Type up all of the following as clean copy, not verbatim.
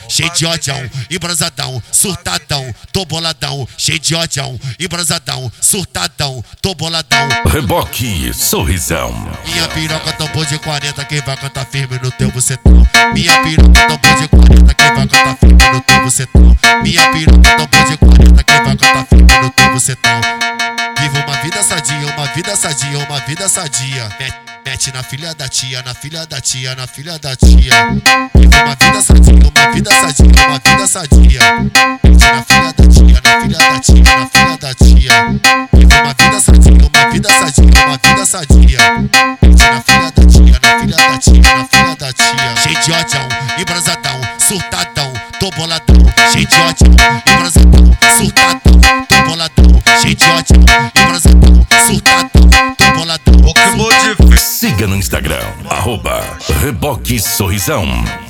cheio de odião, embrasadão, surtadão, tô boladão, cheio de odião, embrasadão, surtadão, tô boladão. Reboque Sorrisão. Minha piroca tambor de 40, quem vai cantar firme no teu bucetão. Minha piroca tambor de 40, quem vai cantar firme no teu bucetão. Minha piroca tambor de 40, quem vai cantar firme no teu bucetão. Viva uma vida sadia, uma vida sadia, uma vida sadia. Mete na filha da tia, na filha da tia, na filha da tia. Viva uma vida sadia, uma vida sadia, uma vida sadia. Mete na filha da tia, na filha da tia, na filha da tia. Viva uma vida sadia, uma vida sadia, uma vida sadia. Mete na filha da tia, na filha da tia, na filha da tia. Cheio de odião, embrasadão, surtadão, tô boladão. Cheio de odião, embrasadão, surtadão, tô boladão. Cheio de odião, embrasadão, surtadão, tô boladão. Siga no Instagram, @Reboque Sorrisão.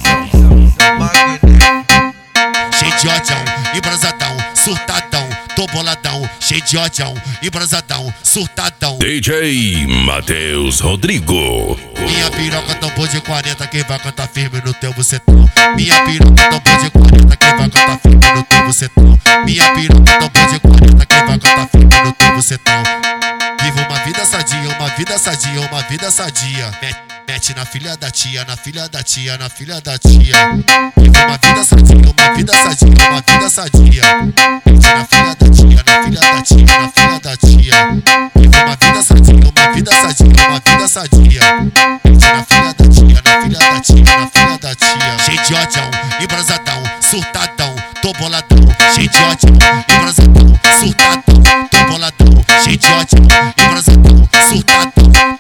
Cheio de odião, embrasadão, surtadão, tô boladão. Cheio de odião, embrasadão, surtadão. DJ Matheus Rodrigo. Minha piroca tambor de 40, quem vai cantar firme no teu bucetão. Minha piroca tambor de 40, quem vai cantar firme no teu bucetão. Minha piroca tambor de 40, quem vai cantar firme no teu bucetão. Viva uma vida sadia, uma vida sadia, uma vida sadia. Mete na filha da tia, na filha da tia, na filha da tia. Viva uma vida sadia, uma vida sadia, uma vida sadia. Mete na filha da tia, na filha da tia, na filha da tia. Viva uma vida sadia, uma vida sadia, uma vida sadia. Mete na filha da tia, na filha da tia, na filha da tia. Cheio de odião, embrasadão, surtadão, tô boladão. Cheio de odião, embrasadão, surtadão, tô boladão. Cheio de odião, embrasadão, surtadão.